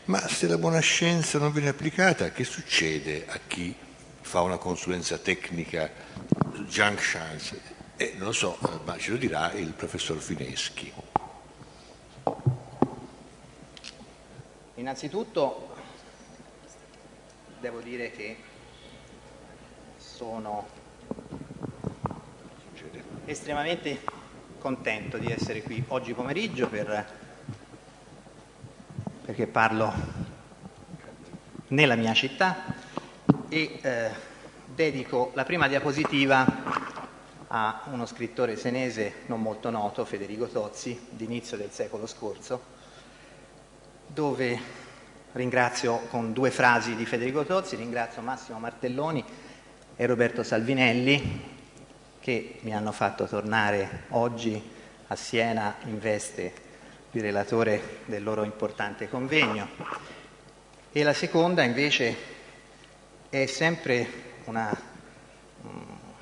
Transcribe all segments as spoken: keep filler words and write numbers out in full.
Ma se la buona scienza non viene applicata, che succede a chi fa una consulenza tecnica junk science? Eh, non lo so, ma ce lo dirà il professor Fineschi. Innanzitutto devo dire che sono estremamente contento di essere qui oggi pomeriggio per, perché parlo nella mia città e eh, dedico la prima diapositiva a uno scrittore senese non molto noto, Federico Tozzi, d'inizio del secolo scorso, dove ringrazio con due frasi di Federico Tozzi, ringrazio Massimo Martelloni e Roberto Salvinelli che mi hanno fatto tornare oggi a Siena in veste di relatore del loro importante convegno. E la seconda invece è sempre una, um,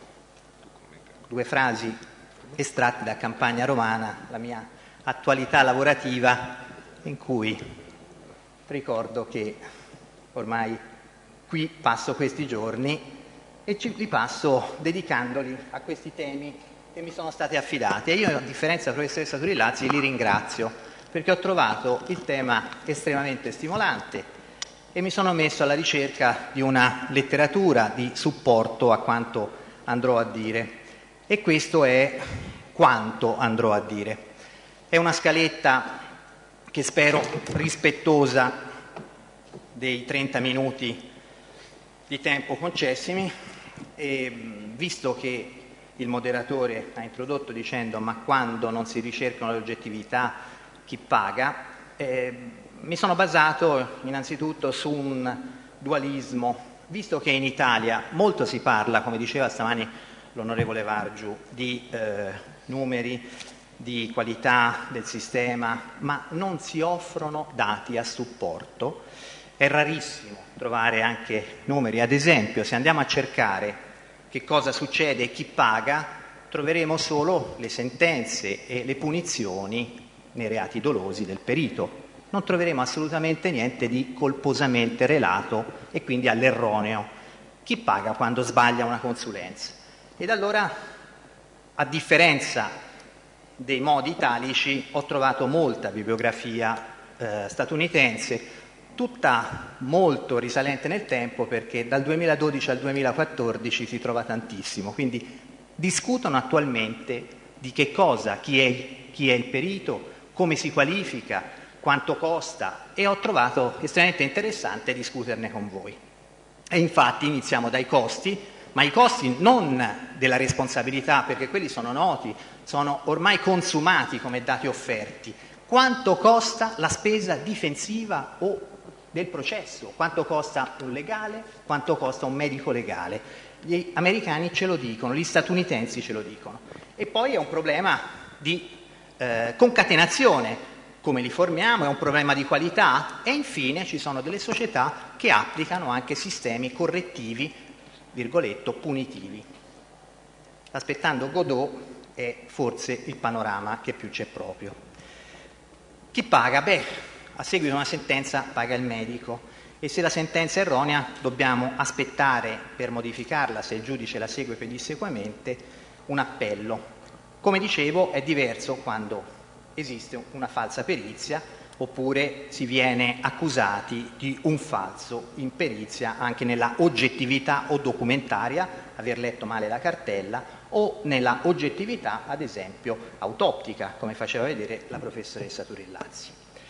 due frasi estratte da Campagna Romana, la mia attualità lavorativa, in cui ricordo che ormai qui passo questi giorni e ci, li passo dedicandoli a questi temi che mi sono stati affidati. E io, a differenza della professoressa Turillazzi, li ringrazio perché ho trovato il tema estremamente stimolante e mi sono messo alla ricerca di una letteratura di supporto a quanto andrò a dire. E questo è quanto andrò a dire. È una scaletta che spero rispettosa dei trenta minuti di tempo concessimi, e visto che il moderatore ha introdotto dicendo ma quando non si ricercano le oggettività chi paga, eh, mi sono basato innanzitutto su un dualismo, visto che in Italia molto si parla, come diceva stamani l'onorevole Vargiu, di eh, numeri, di qualità del sistema, ma non si offrono dati a supporto. È rarissimo trovare anche numeri. Ad esempio, se andiamo a cercare che cosa succede e chi paga, troveremo solo le sentenze e le punizioni nei reati dolosi del perito. Non troveremo assolutamente niente di colposamente relato e quindi all'erroneo. Chi paga quando sbaglia una consulenza? Ed allora, a differenza dei modi italici, ho trovato molta bibliografia eh, statunitense, tutta molto risalente nel tempo, perché dal duemiladodici al duemilaquattordici si trova tantissimo. Quindi discutono attualmente di che cosa, chi è, chi è il perito, come si qualifica, quanto costa, e ho trovato estremamente interessante discuterne con voi. E infatti iniziamo dai costi, ma i costi non della responsabilità, perché quelli sono noti, sono ormai consumati come dati offerti. Quanto costa la spesa difensiva o del processo? Quanto costa un legale? Quanto costa un medico legale? Gli americani ce lo dicono, gli statunitensi ce lo dicono. E poi è un problema di eh, concatenazione, come li formiamo, è un problema di qualità, e infine ci sono delle società che applicano anche sistemi correttivi, virgoletto, punitivi. Aspettando Godot è forse il panorama che più c'è proprio. Chi paga? Beh, a seguito di una sentenza paga il medico, e se la sentenza è erronea dobbiamo aspettare per modificarla, se il giudice la segue pedissequamente, un appello. Come dicevo, è diverso quando esiste una falsa perizia oppure si viene accusati di un falso in perizia anche nella oggettività o documentaria, aver letto male la cartella, o nella oggettività, ad esempio, autoptica, come faceva vedere la professoressa Turillazzi.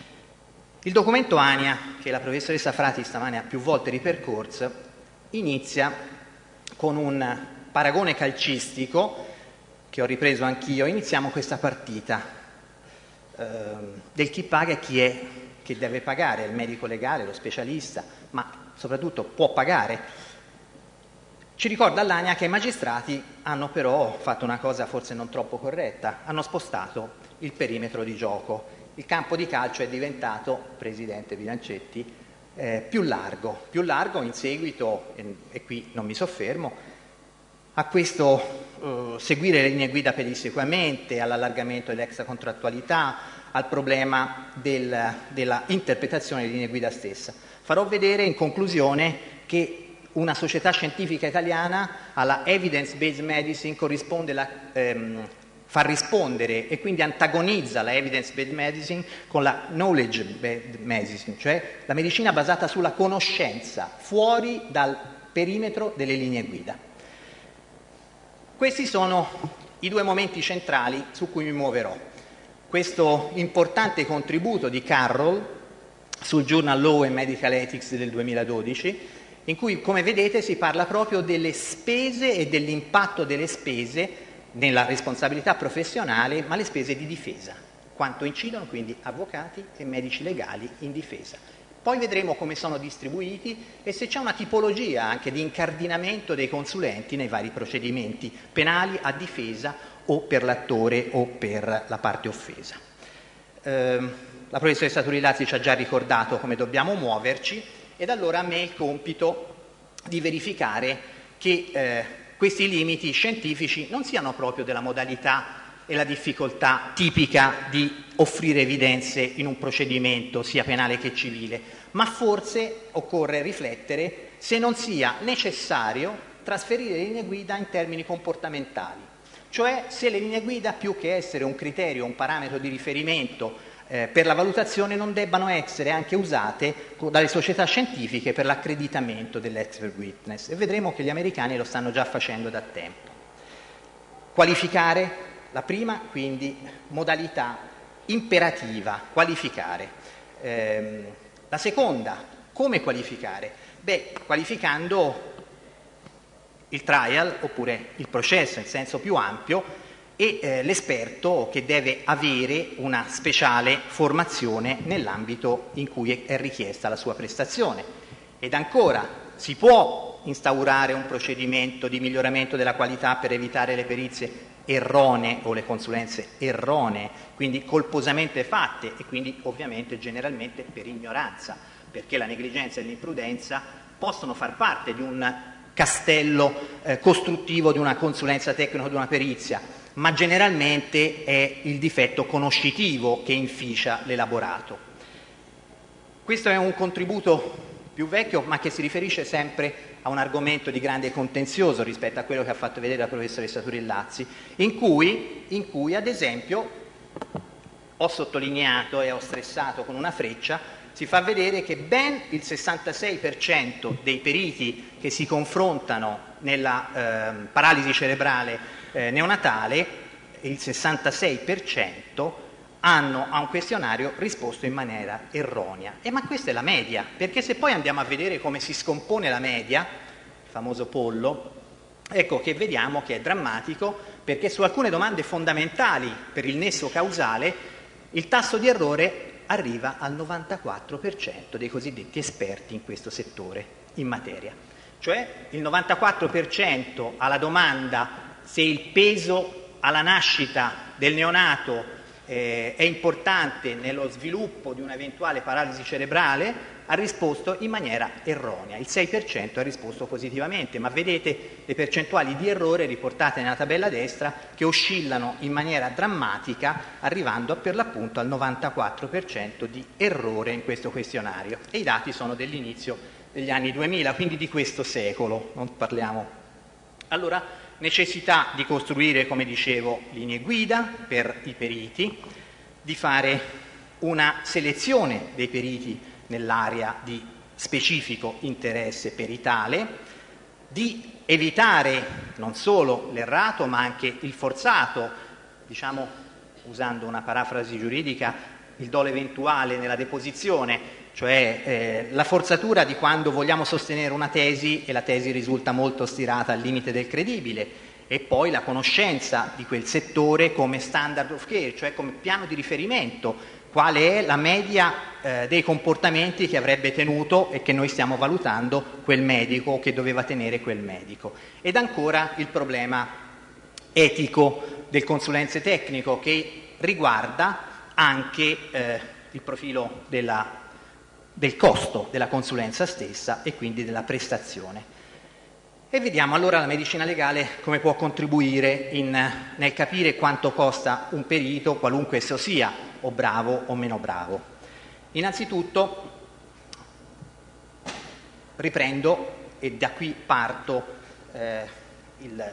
Il documento ANIA, che la professoressa Frati stamane ha più volte ripercorso, inizia con un paragone calcistico che ho ripreso anch'io. Iniziamo questa partita eh, del chi paga e chi è che deve pagare, il medico legale, lo specialista, ma soprattutto può pagare. Ci ricorda l'ANIA che i magistrati hanno però fatto una cosa forse non troppo corretta, hanno spostato il perimetro di gioco. Il campo di calcio è diventato, Presidente Bilancetti, eh, più largo, più largo in seguito, e, e qui non mi soffermo, a questo eh, seguire le linee guida pedissequamente, all'allargamento dell'extracontrattualità, al problema del, della interpretazione delle linee guida stessa. Farò vedere in conclusione che una società scientifica italiana alla evidence-based medicine corrisponde la, ehm, fa rispondere e quindi antagonizza la evidence-based medicine con la knowledge-based medicine, cioè la medicina basata sulla conoscenza, fuori dal perimetro delle linee guida. Questi sono i due momenti centrali su cui mi muoverò. Questo importante contributo di Carroll sul Journal Law and Medical Ethics del duemiladodici, in cui, come vedete, si parla proprio delle spese e dell'impatto delle spese nella responsabilità professionale, ma le spese di difesa, quanto incidono quindi avvocati e medici legali in difesa. Poi vedremo come sono distribuiti e se c'è una tipologia anche di incardinamento dei consulenti nei vari procedimenti penali a difesa o per l'attore o per la parte offesa. Eh, la professoressa Turilazzi ci ha già ricordato come dobbiamo muoverci ed allora a me il compito di verificare che eh, questi limiti scientifici non siano proprio della modalità e la difficoltà tipica di offrire evidenze in un procedimento sia penale che civile, ma forse occorre riflettere se non sia necessario trasferire le linee guida in termini comportamentali, cioè se le linee guida, più che essere un criterio, un parametro di riferimento eh, per la valutazione, non debbano essere anche usate dalle società scientifiche per l'accreditamento dell'expert witness, e vedremo che gli americani lo stanno già facendo da tempo. Qualificare. La prima, quindi, modalità imperativa, qualificare. Ehm, la seconda, come qualificare? Beh, qualificando il trial, oppure il processo in senso più ampio, e eh, l'esperto che deve avere una speciale formazione nell'ambito in cui è richiesta la sua prestazione. Ed ancora, si può instaurare un procedimento di miglioramento della qualità per evitare le perizie erronee o le consulenze erronee, quindi colposamente fatte e quindi ovviamente generalmente per ignoranza, perché la negligenza e l'imprudenza possono far parte di un castello eh, costruttivo di una consulenza tecnica o di una perizia, ma generalmente è il difetto conoscitivo che inficia l'elaborato. Questo è un contributo più vecchio, ma che si riferisce sempre a un argomento di grande contenzioso rispetto a quello che ha fatto vedere la professoressa Turilazzi, in cui, in cui ad esempio ho sottolineato e ho stressato con una freccia, si fa vedere che ben il sessantasei per cento dei periti che si confrontano nella eh, paralisi cerebrale eh, neonatale, il sessantasei per cento hanno a un questionario risposto in maniera erronea. E ma questa è la media, perché se poi andiamo a vedere come si scompone la media, il famoso pollo, ecco che vediamo che è drammatico, perché su alcune domande fondamentali per il nesso causale il tasso di errore arriva al novantaquattro per cento dei cosiddetti esperti in questo settore in materia. Cioè il novantaquattro per cento alla domanda se il peso alla nascita del neonato Eh, è importante nello sviluppo di un'eventuale paralisi cerebrale, ha risposto in maniera erronea. Il sei per cento ha risposto positivamente, ma vedete le percentuali di errore riportate nella tabella a destra che oscillano in maniera drammatica, arrivando per l'appunto al novantaquattro per cento di errore in questo questionario. E i dati sono dell'inizio degli anni duemila, quindi di questo secolo, non parliamo. Allora, necessità di costruire, come dicevo, linee guida per i periti, di fare una selezione dei periti nell'area di specifico interesse peritale, di evitare non solo l'errato ma anche il forzato, diciamo, usando una parafrasi giuridica, il dolo eventuale nella deposizione, cioè eh, la forzatura di quando vogliamo sostenere una tesi e la tesi risulta molto stirata al limite del credibile, e poi la conoscenza di quel settore come standard of care, cioè come piano di riferimento, quale è la media eh, dei comportamenti che avrebbe tenuto e che noi stiamo valutando quel medico o che doveva tenere quel medico. Ed ancora il problema etico del consulenze tecnico, che riguarda anche eh, il profilo della del costo della consulenza stessa e quindi della prestazione. E vediamo allora la medicina legale come può contribuire in, nel capire quanto costa un perito, qualunque esso sia, o bravo o meno bravo. Innanzitutto riprendo e da qui parto eh, il,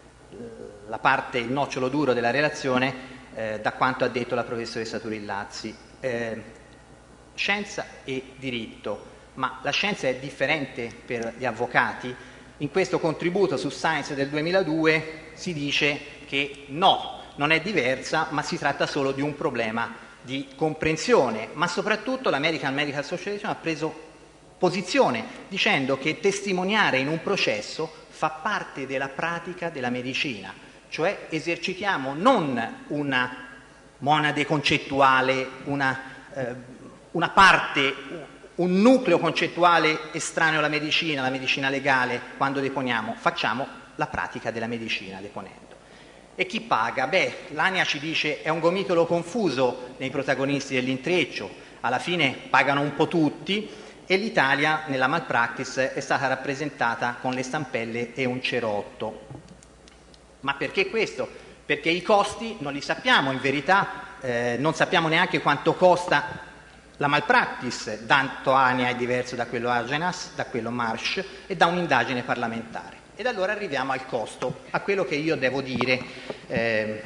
la parte, il nocciolo duro della relazione eh, da quanto ha detto la professoressa Turillazzi. Eh, scienza e diritto, ma la scienza è differente per gli avvocati? In questo contributo su Science del duemiladue si dice che no, non è diversa, ma si tratta solo di un problema di comprensione, ma soprattutto l'American Medical Association ha preso posizione dicendo che testimoniare in un processo fa parte della pratica della medicina, cioè esercitiamo non una monade concettuale, una, eh, una parte, un nucleo concettuale estraneo alla medicina, alla medicina legale, quando deponiamo, facciamo la pratica della medicina deponendo. E chi paga? Beh, l'Ania ci dice è un gomitolo confuso nei protagonisti dell'intreccio, alla fine pagano un po' tutti e l'Italia nella malpractice è stata rappresentata con le stampelle e un cerotto. Ma perché questo? Perché i costi non li sappiamo, in verità eh, non sappiamo neanche quanto costa la malpractice, tanto Ania è diverso da quello Agenas, da quello Marsh e da un'indagine parlamentare. Ed allora arriviamo al costo, a quello che io devo dire eh,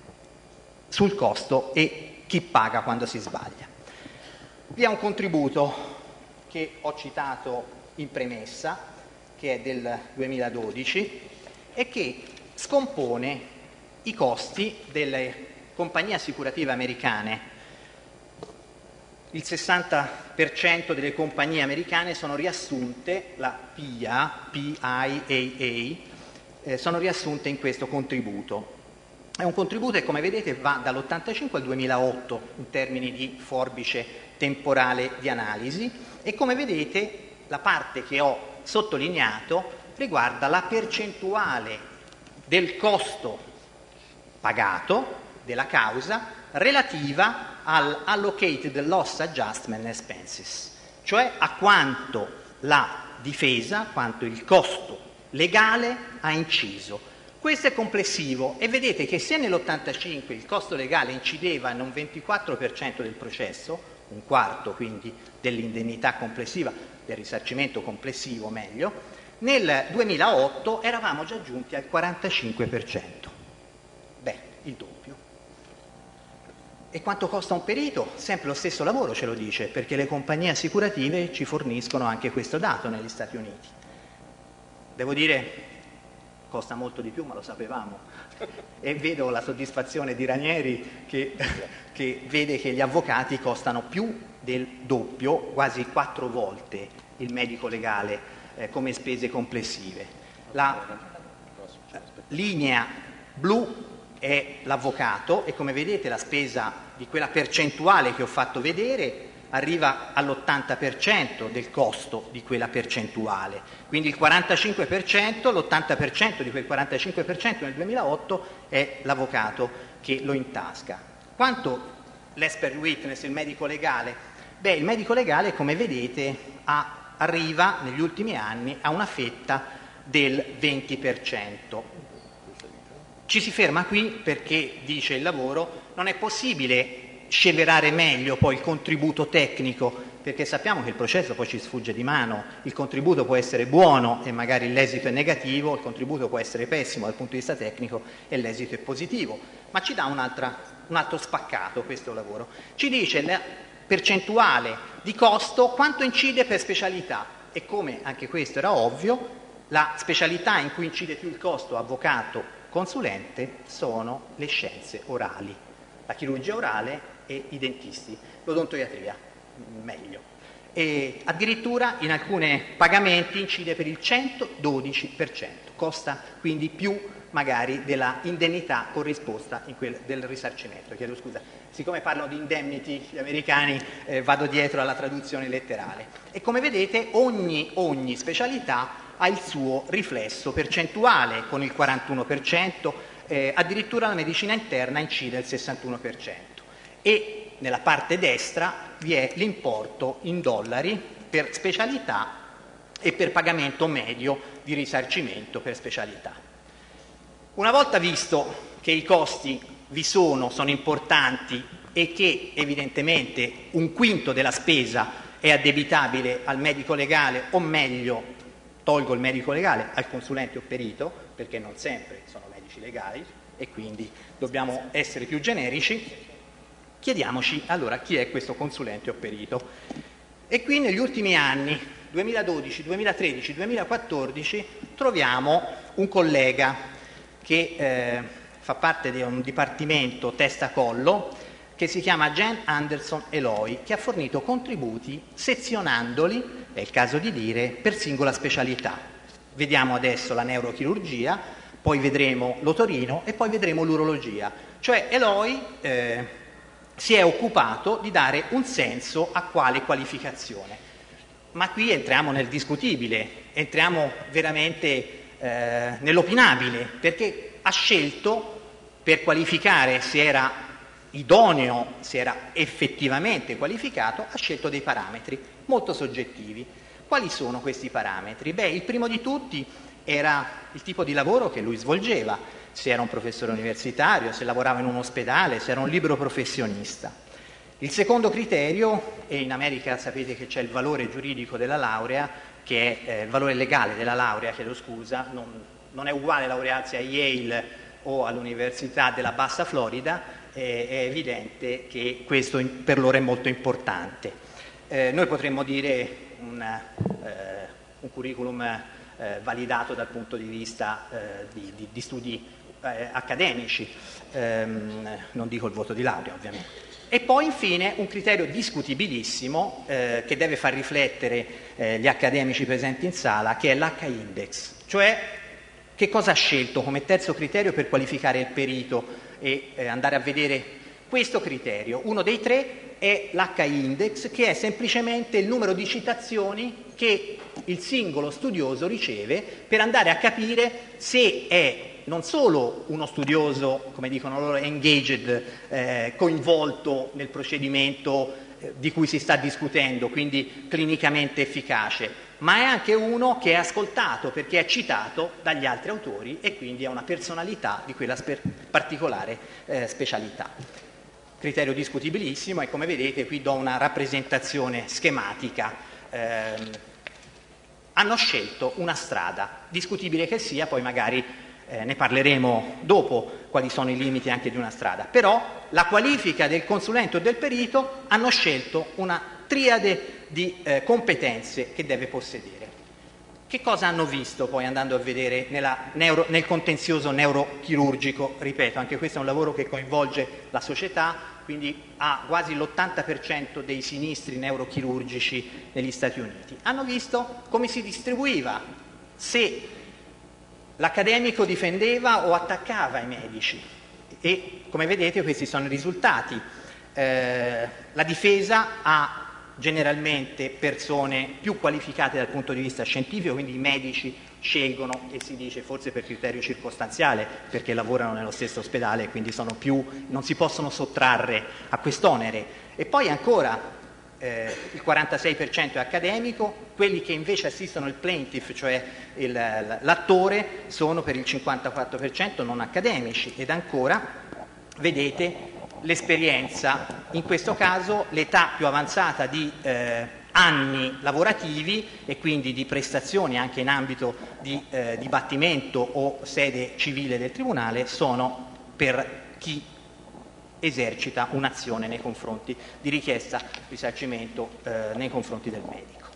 sul costo e chi paga quando si sbaglia. Vi è un contributo che ho citato in premessa, che è del duemiladodici e che scompone i costi delle compagnie assicurative americane. Il sessanta per cento delle compagnie americane sono riassunte, la P I A, P I A A, eh, sono riassunte in questo contributo. È un contributo che, come vedete, va dall'ottantacinque al duemilaotto in termini di forbice temporale di analisi e, come vedete, la parte che ho sottolineato riguarda la percentuale del costo pagato della causa relativa all'allocated loss adjustment expenses, cioè a quanto la difesa, quanto il costo legale ha inciso. Questo è complessivo e vedete che se nell'ottantacinque il costo legale incideva in un ventiquattro per cento del processo, un quarto quindi dell'indennità complessiva, del risarcimento complessivo meglio, nel duemilaotto eravamo già giunti al quarantacinque per cento. Beh, il doppio. E quanto costa un perito? Sempre lo stesso lavoro ce lo dice, perché le compagnie assicurative ci forniscono anche questo dato negli Stati Uniti. Devo dire, costa molto di più, ma lo sapevamo. E vedo la soddisfazione di Ranieri che, che vede che gli avvocati costano più del doppio, quasi quattro volte il medico legale eh, come spese complessive. La linea blu è l'avvocato e, come vedete, la spesa di quella percentuale che ho fatto vedere arriva all'ottanta per cento del costo di quella percentuale, quindi il quarantacinque per cento, l'ottanta per cento di quel quarantacinque per cento nel duemilaotto è l'avvocato che lo intasca. Quanto l'expert witness, il medico legale? Beh, il medico legale, come vedete, ha, arriva negli ultimi anni a una fetta del venti per cento. Ci si ferma qui perché, dice il lavoro, non è possibile sceverare meglio poi il contributo tecnico, perché sappiamo che il processo poi ci sfugge di mano, il contributo può essere buono e magari l'esito è negativo, il contributo può essere pessimo dal punto di vista tecnico e l'esito è positivo, ma ci dà un'altra, un altro spaccato questo lavoro. Ci dice la percentuale di costo, quanto incide per specialità e, come anche questo era ovvio, la specialità in cui incide più il costo avvocato consulente sono le scienze orali, la chirurgia orale e i dentisti, l'odontoiatria meglio. E addirittura in alcuni pagamenti incide per il centododici per cento, costa quindi più magari della indennità corrisposta in quel del risarcimento. Chiedo scusa, siccome parlano di indemnity gli americani eh, vado dietro alla traduzione letterale. E come vedete ogni, ogni specialità ha il suo riflesso percentuale con il quarantuno per cento, eh, addirittura la medicina interna incide il sessantuno per cento. E nella parte destra vi è l'importo in dollari per specialità e per pagamento medio di risarcimento per specialità. Una volta visto che i costi vi sono, sono importanti e che evidentemente un quinto della spesa è addebitabile al medico legale, o meglio, tolgo il medico legale, al consulente o perito, perché non sempre sono medici legali e quindi dobbiamo essere più generici, chiediamoci allora chi è questo consulente o perito. E qui negli ultimi anni, duemiladodici, duemilatredici, duemilaquattordici, troviamo un collega che eh, fa parte di un dipartimento testa-collo che si chiama Jan Anderson Eloy, che ha fornito contributi sezionandoli, è il caso di dire, per singola specialità. Vediamo adesso la neurochirurgia, poi vedremo l'otorino e poi vedremo l'urologia. Cioè Eloy eh, si è occupato di dare un senso a quale qualificazione. Ma qui entriamo nel discutibile, entriamo veramente eh, nell'opinabile, perché ha scelto, per qualificare se era idoneo, se era effettivamente qualificato, ha scelto dei parametri molto soggettivi. Quali sono questi parametri? Beh, il primo di tutti era il tipo di lavoro che lui svolgeva, se era un professore universitario, se lavorava in un ospedale, se era un libero professionista. Il secondo criterio, e in America sapete che c'è il valore giuridico della laurea, che è eh, il valore legale della laurea, chiedo scusa, non, non è uguale laurearsi a Yale o all'Università della Bassa Florida, eh, è evidente che questo in, per loro è molto importante. Eh, noi potremmo dire un, eh, un curriculum eh, validato dal punto di vista eh, di, di, di studi eh, accademici, ehm, non dico il voto di laurea ovviamente. E poi infine un criterio discutibilissimo eh, che deve far riflettere eh, gli accademici presenti in sala, che è l'H index, cioè che cosa ha scelto come terzo criterio per qualificare il perito e eh, andare a vedere questo criterio. Uno dei tre è l'H index, che è semplicemente il numero di citazioni che il singolo studioso riceve per andare a capire se è non solo uno studioso, come dicono loro, engaged, eh, coinvolto nel procedimento eh, di cui si sta discutendo, quindi clinicamente efficace, ma è anche uno che è ascoltato perché è citato dagli altri autori e quindi è una personalità di quella sper- particolare eh, specialità. Criterio discutibilissimo e come vedete qui do una rappresentazione schematica. Eh, hanno scelto una strada, discutibile che sia, poi magari Eh, ne parleremo dopo quali sono i limiti anche di una strada, però la qualifica del consulente o del perito hanno scelto una triade di eh, competenze che deve possedere. Che cosa hanno visto poi andando a vedere nella neuro, nel contenzioso neurochirurgico? Ripeto, anche questo è un lavoro che coinvolge la società, quindi ha quasi l'ottanta per cento dei sinistri neurochirurgici negli Stati Uniti. Hanno visto come si distribuiva, se l'accademico difendeva o attaccava i medici e come vedete questi sono i risultati. Eh, la difesa ha generalmente persone più qualificate dal punto di vista scientifico, quindi i medici scelgono, e si dice forse per criterio circostanziale, perché lavorano nello stesso ospedale e quindi sono più, non si possono sottrarre a quest'onere. E poi ancora Eh, il quarantasei per cento è accademico, quelli che invece assistono il plaintiff, cioè il, l'attore, sono per il cinquantaquattro per cento non accademici. Ed ancora vedete l'esperienza, in questo caso l'età più avanzata di eh, anni lavorativi e quindi di prestazioni anche in ambito di eh, dibattimento o sede civile del tribunale, sono per chi esercita un'azione nei confronti di richiesta risarcimento eh, nei confronti del medico.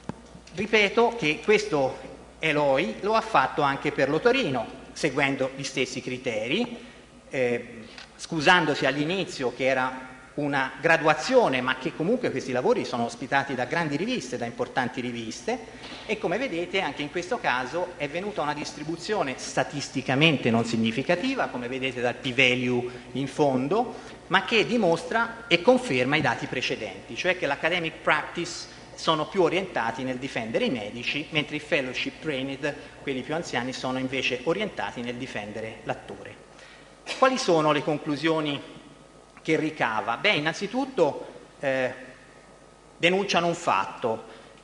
Ripeto che questo Eloy lo ha fatto anche per l'otorino, seguendo gli stessi criteri, eh, scusandosi all'inizio che era una graduazione, ma che comunque questi lavori sono ospitati da grandi riviste, da importanti riviste, e come vedete anche in questo caso è venuta una distribuzione statisticamente non significativa, come vedete dal p-value in fondo, ma che dimostra e conferma i dati precedenti, cioè che l'academic practice sono più orientati nel difendere i medici, mentre i fellowship trained, quelli più anziani, sono invece orientati nel difendere l'attore. Quali sono le conclusioni che ricava? Beh, innanzitutto eh, denunciano un fatto,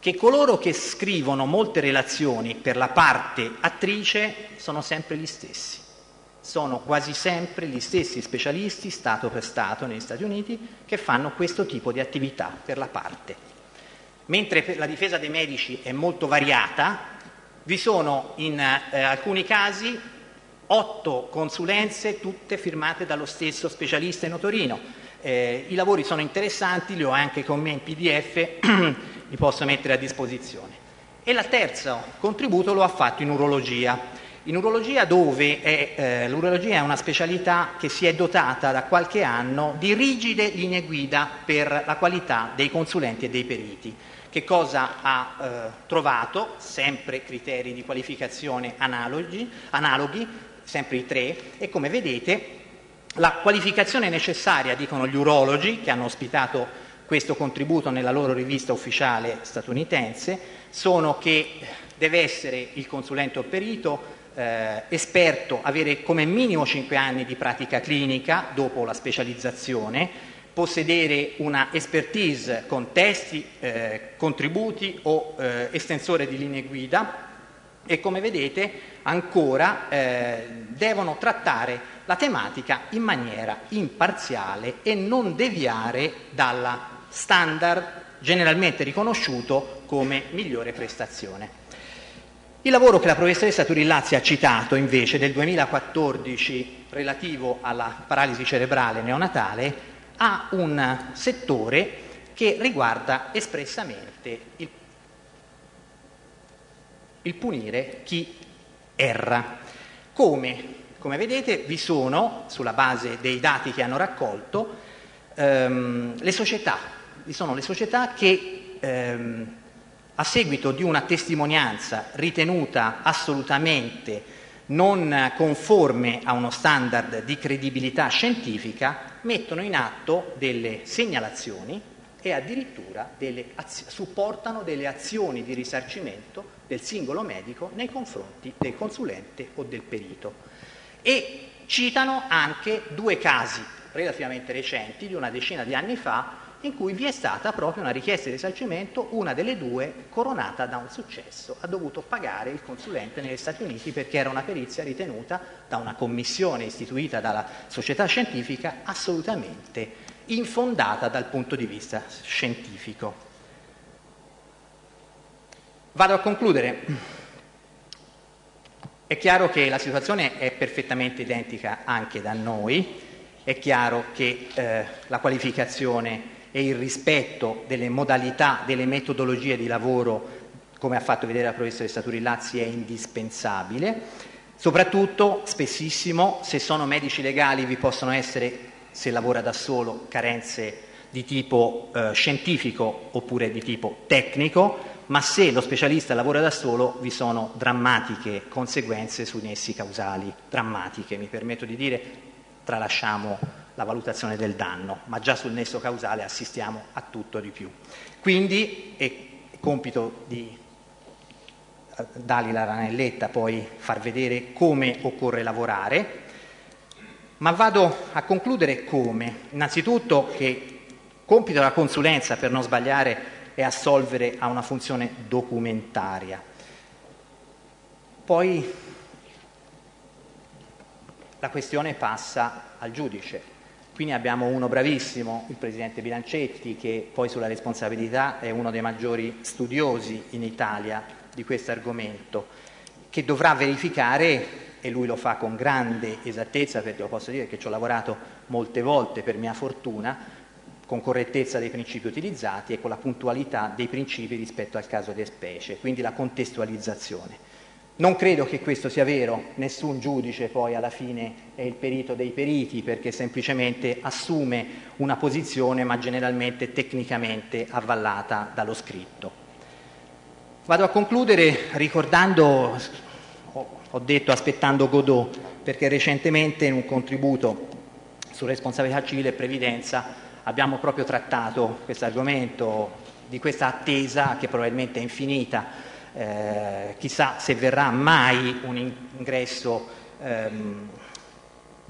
che coloro che scrivono molte relazioni per la parte attrice sono sempre gli stessi. Sono quasi sempre gli stessi specialisti, Stato per Stato, negli Stati Uniti, che fanno questo tipo di attività per la parte. Mentre per la difesa dei medici è molto variata, vi sono in eh, alcuni casi otto consulenze, tutte firmate dallo stesso specialista in Torino. Eh, I lavori sono interessanti, li ho anche con me in P D F, li posso mettere a disposizione. E il terzo contributo lo ha fatto in urologia. In urologia dove è, eh, l'urologia è una specialità che si è dotata da qualche anno di rigide linee guida per la qualità dei consulenti e dei periti. Che cosa ha eh, trovato? Sempre criteri di qualificazione analoghi, analoghi, sempre i tre, e come vedete la qualificazione necessaria, dicono gli urologi che hanno ospitato questo contributo nella loro rivista ufficiale statunitense, sono che deve essere il consulente o perito Eh, esperto, avere come minimo cinque anni di pratica clinica dopo la specializzazione, possedere una expertise con testi, eh, contributi o eh, estensore di linee guida e, come vedete, ancora eh, devono trattare la tematica in maniera imparziale e non deviare dalla standard generalmente riconosciuto come migliore prestazione. Il lavoro che la professoressa Turillazzi ha citato invece del duemilaquattordici relativo alla paralisi cerebrale neonatale ha un settore che riguarda espressamente il, il punire chi erra. Come, come vedete vi sono, sulla base dei dati che hanno raccolto, ehm, le società, vi sono le società che ehm, a seguito di una testimonianza ritenuta assolutamente non conforme a uno standard di credibilità scientifica, mettono in atto delle segnalazioni e addirittura delle az- supportano delle azioni di risarcimento del singolo medico nei confronti del consulente o del perito. E citano anche due casi relativamente recenti, di una decina di anni fa, in cui vi è stata proprio una richiesta di risarcimento, una delle due coronata da un successo. Ha dovuto pagare il consulente negli Stati Uniti perché era una perizia ritenuta da una commissione istituita dalla società scientifica assolutamente infondata dal punto di vista scientifico. Vado a concludere. È chiaro che la situazione è perfettamente identica anche da noi, è chiaro che eh, la qualificazione e il rispetto delle modalità, delle metodologie di lavoro, come ha fatto vedere la professoressa Turillazzi, è indispensabile. Soprattutto, spessissimo, se sono medici legali vi possono essere, se lavora da solo, carenze di tipo eh, scientifico oppure di tipo tecnico, ma se lo specialista lavora da solo vi sono drammatiche conseguenze sui nessi causali, drammatiche, mi permetto di dire, tralasciamo la valutazione del danno, ma già sul nesso causale assistiamo a tutto di più. Quindi è compito di Dalila Ranelletta poi far vedere come occorre lavorare, ma vado a concludere come. Innanzitutto che compito della consulenza, per non sbagliare, è assolvere a una funzione documentaria. Poi la questione passa al giudice. Quindi abbiamo uno bravissimo, il Presidente Bilancetti, che poi sulla responsabilità è uno dei maggiori studiosi in Italia di questo argomento, che dovrà verificare, e lui lo fa con grande esattezza, perché lo posso dire che ci ho lavorato molte volte per mia fortuna, con correttezza dei principi utilizzati e con la puntualità dei principi rispetto al caso di specie, quindi la contestualizzazione. Non credo che questo sia vero, nessun giudice poi alla fine è il perito dei periti, perché semplicemente assume una posizione ma generalmente tecnicamente avvallata dallo scritto. Vado a concludere ricordando, ho detto aspettando Godot, perché recentemente in un contributo su responsabilità civile e previdenza abbiamo proprio trattato questo argomento, di questa attesa che probabilmente è infinita. Eh, chissà se verrà mai un ingresso ehm,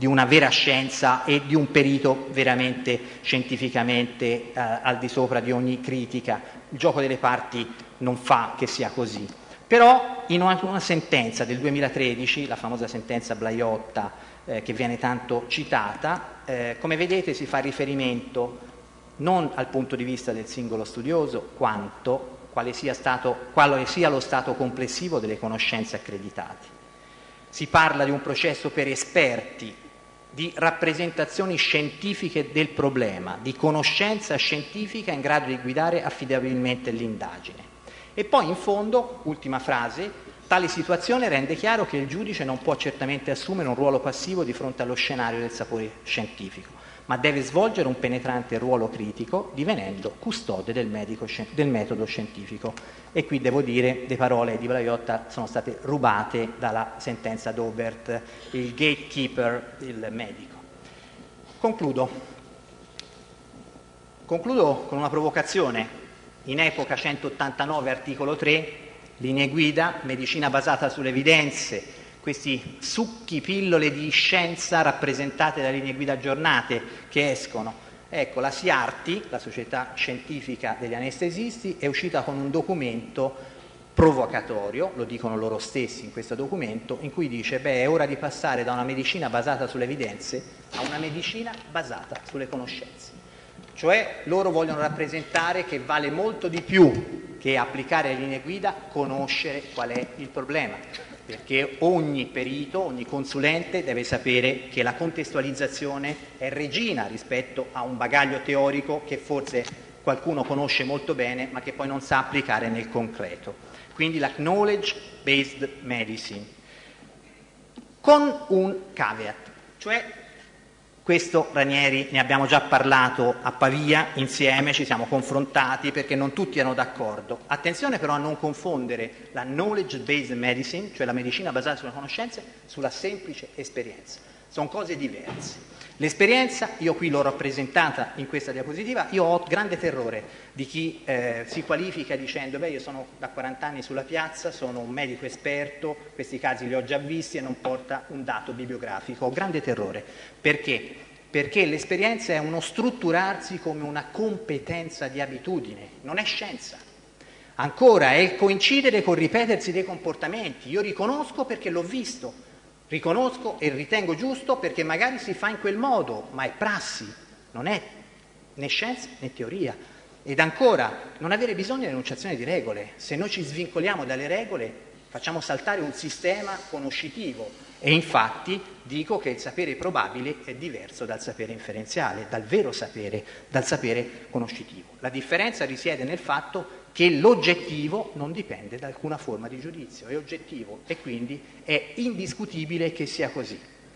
di una vera scienza e di un perito veramente scientificamente eh, al di sopra di ogni critica. Il gioco delle parti non fa che sia così. Però in una, una sentenza del duemilatredici, la famosa sentenza Blaiotta, eh, che viene tanto citata, eh, come vedete si fa riferimento non al punto di vista del singolo studioso, quanto quale sia, stato, quale sia lo stato complessivo delle conoscenze accreditate. Si parla di un processo per esperti, di rappresentazioni scientifiche del problema, di conoscenza scientifica in grado di guidare affidabilmente l'indagine. E poi in fondo, ultima frase, tale situazione rende chiaro che il giudice non può certamente assumere un ruolo passivo di fronte allo scenario del sapere scientifico, ma deve svolgere un penetrante ruolo critico, divenendo custode del, medico, del metodo scientifico. E qui devo dire, le parole di Blaiotta sono state rubate dalla sentenza Daubert, il gatekeeper, il medico. Concludo. Concludo con una provocazione. In epoca centottantanove, articolo tre, linee guida, medicina basata sulle evidenze, questi succhi, pillole di scienza rappresentate da linee guida aggiornate che escono. Ecco, la SIARTI, la Società Scientifica degli Anestesisti, è uscita con un documento provocatorio, lo dicono loro stessi in questo documento, in cui dice beh, è ora di passare da una medicina basata sulle evidenze a una medicina basata sulle conoscenze. Cioè loro vogliono rappresentare che vale molto di più che applicare le linee guida conoscere qual è il problema, perché ogni perito, ogni consulente deve sapere che la contestualizzazione è regina rispetto a un bagaglio teorico che forse qualcuno conosce molto bene ma che poi non sa applicare nel concreto. Quindi la knowledge based medicine, con un caveat, cioè questo Ranieri ne abbiamo già parlato a Pavia insieme, ci siamo confrontati perché non tutti erano d'accordo. Attenzione però a non confondere la knowledge based medicine, cioè la medicina basata sulle conoscenze, sulla semplice esperienza. Sono cose diverse. L'esperienza, io qui l'ho rappresentata in questa diapositiva, io ho grande terrore di chi eh, si qualifica dicendo beh io sono da quaranta anni sulla piazza, sono un medico esperto, questi casi li ho già visti e non porta un dato bibliografico. Ho grande terrore. Perché? Perché l'esperienza è uno strutturarsi come una competenza di abitudine, non è scienza. Ancora, è il coincidere col ripetersi dei comportamenti. Io riconosco perché l'ho visto. Riconosco e ritengo giusto perché magari si fa in quel modo, ma è prassi, non è né scienza né teoria. Ed ancora, non avere bisogno di enunciazione di regole. Se noi ci svincoliamo dalle regole, facciamo saltare un sistema conoscitivo. E infatti dico che il sapere probabile è diverso dal sapere inferenziale, dal vero sapere, dal sapere conoscitivo. La differenza risiede nel fatto che l'oggettivo non dipende da alcuna forma di giudizio, è oggettivo e quindi è indiscutibile che sia così.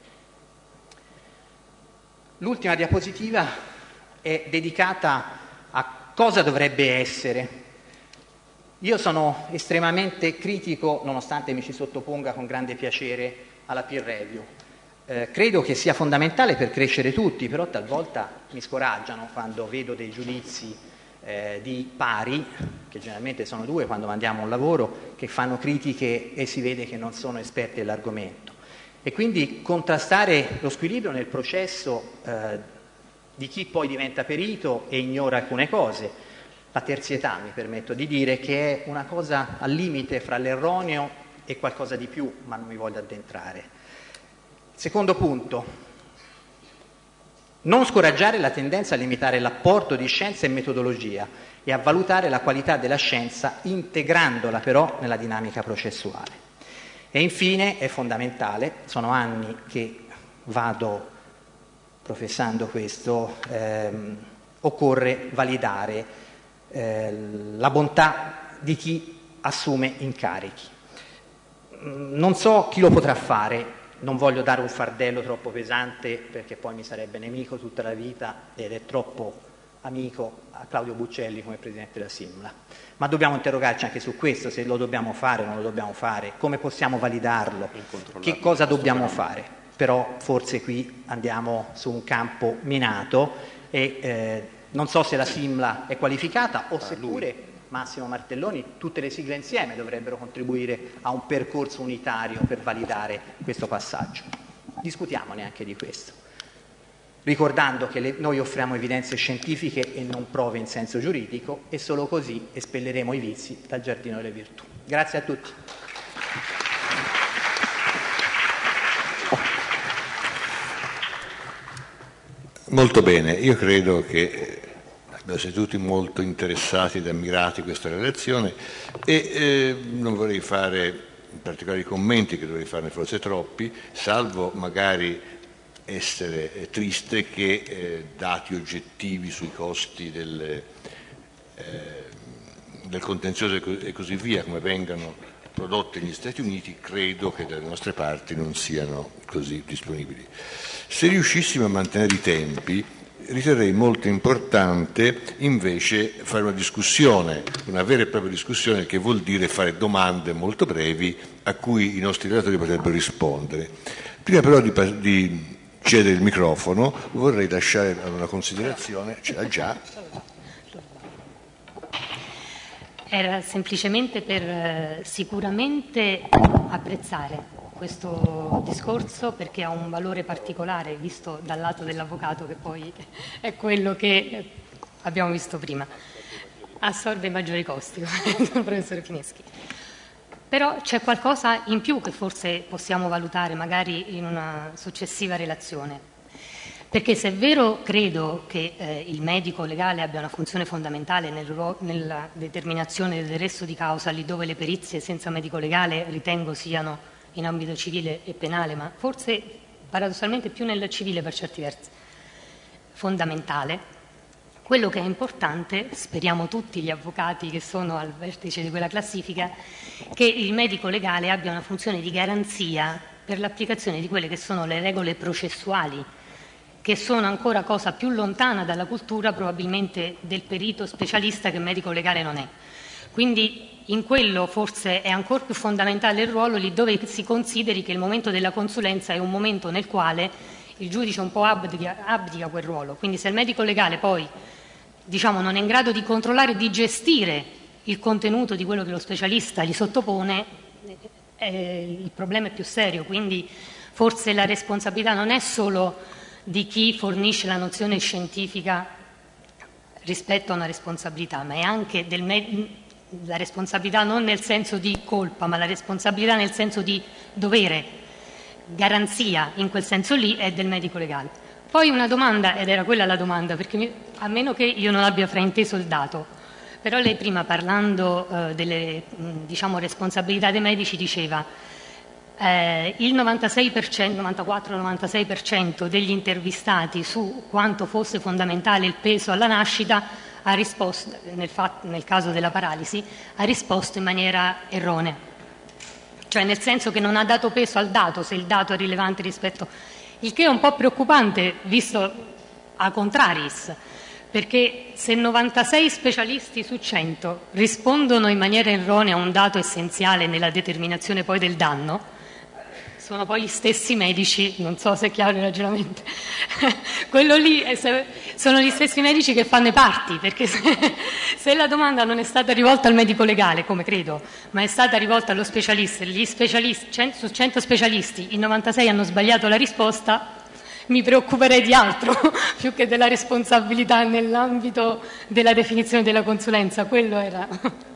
L'ultima diapositiva è dedicata a cosa dovrebbe essere. Io sono estremamente critico, nonostante mi ci sottoponga con grande piacere alla peer review. Eh, credo che sia fondamentale per crescere tutti, però talvolta mi scoraggiano quando vedo dei giudizi Eh, di pari, che generalmente sono due quando mandiamo un lavoro, che fanno critiche e si vede che non sono esperti dell'argomento. E quindi contrastare lo squilibrio nel processo eh, di chi poi diventa perito e ignora alcune cose. La terzietà, mi permetto di dire, che è una cosa al limite fra l'erroneo e qualcosa di più, ma non mi voglio addentrare. Secondo punto. Non scoraggiare la tendenza a limitare l'apporto di scienza e metodologia e a valutare la qualità della scienza integrandola però nella dinamica processuale. E infine è fondamentale, sono anni che vado professando questo, ehm, occorre validare eh, la bontà di chi assume incarichi. Non so chi lo potrà fare. Non voglio dare un fardello troppo pesante perché poi mi sarebbe nemico tutta la vita ed è troppo amico a Claudio Buccelli come presidente della Simula. Ma dobbiamo interrogarci anche su questo, se lo dobbiamo fare o non lo dobbiamo fare, come possiamo validarlo, che cosa dobbiamo fare. Però forse qui andiamo su un campo minato e eh, non so se la Simula è qualificata o seppure Massimo Martelloni, tutte le sigle insieme dovrebbero contribuire a un percorso unitario per validare questo passaggio. discutiamone anche di questo, ricordando che le, noi offriamo evidenze scientifiche e non prove in senso giuridico, e solo così espelleremo i vizi dal giardino delle virtù. Grazie a tutti. Molto bene, io credo che abbiamo siete tutti molto interessati ed ammirati questa relazione e eh, non vorrei fare particolari commenti, che dovrei farne forse troppi, salvo magari essere triste che eh, dati oggettivi sui costi del, eh, del contenzioso e così via, come vengano prodotti negli Stati Uniti, credo che dalle nostre parti non siano così disponibili. Se riuscissimo a mantenere i tempi, riterrei molto importante invece fare una discussione, una vera e propria discussione, che vuol dire fare domande molto brevi a cui i nostri relatori potrebbero rispondere. Prima però di, di cedere il microfono vorrei lasciare una considerazione, ce l'ha già. Era semplicemente per eh, sicuramente apprezzare questo discorso, perché ha un valore particolare visto dal lato dell'avvocato, che poi è quello che abbiamo visto prima, assorbe i maggiori costi, come il professore Fineschi. Però c'è qualcosa in più che forse possiamo valutare magari in una successiva relazione, perché se è vero, credo che eh, il medico legale abbia una funzione fondamentale nel, nella determinazione del resto di causa, lì dove le perizie senza medico legale ritengo siano in ambito civile e penale, ma forse paradossalmente più nel civile per certi versi, fondamentale. Quello che è importante, speriamo tutti gli avvocati che sono al vertice di quella classifica, che il medico legale abbia una funzione di garanzia per l'applicazione di quelle che sono le regole processuali, che sono ancora cosa più lontana dalla cultura probabilmente del perito specialista, che medico legale non è. Quindi in quello forse è ancora più fondamentale il ruolo, lì dove si consideri che il momento della consulenza è un momento nel quale il giudice un po' abdica, abdica quel ruolo. Quindi se il medico legale poi diciamo, non è in grado di controllare e di gestire il contenuto di quello che lo specialista gli sottopone, eh, il problema è più serio. Quindi forse la responsabilità non è solo di chi fornisce la nozione scientifica rispetto a una responsabilità, ma è anche del medico. La responsabilità non nel senso di colpa, ma la responsabilità nel senso di dovere, garanzia in quel senso lì, è del medico legale. Poi una domanda, ed era quella la domanda, perché mi, a meno che io non abbia frainteso il dato, però lei prima parlando eh, delle mh, diciamo, responsabilità dei medici diceva eh, il novantasei per cento, novantaquattro novantasei per cento degli intervistati su quanto fosse fondamentale il peso alla nascita ha risposto, nel, fatto, nel caso della paralisi, ha risposto in maniera erronea. Cioè nel senso che non ha dato peso al dato, se il dato è rilevante rispetto... Il che è un po' preoccupante, visto a contraris, perché se novantasei specialisti su cento rispondono in maniera erronea a un dato essenziale nella determinazione poi del danno, sono poi gli stessi medici, non so se è chiaro il ragionamento, quello lì è, sono gli stessi medici che fanno i parti, perché se, se la domanda non è stata rivolta al medico legale, come credo, ma è stata rivolta allo specialista, gli specialisti, cento, su cento specialisti, i novantasei hanno sbagliato la risposta, mi preoccuperei di altro, più che della responsabilità nell'ambito della definizione della consulenza, quello era...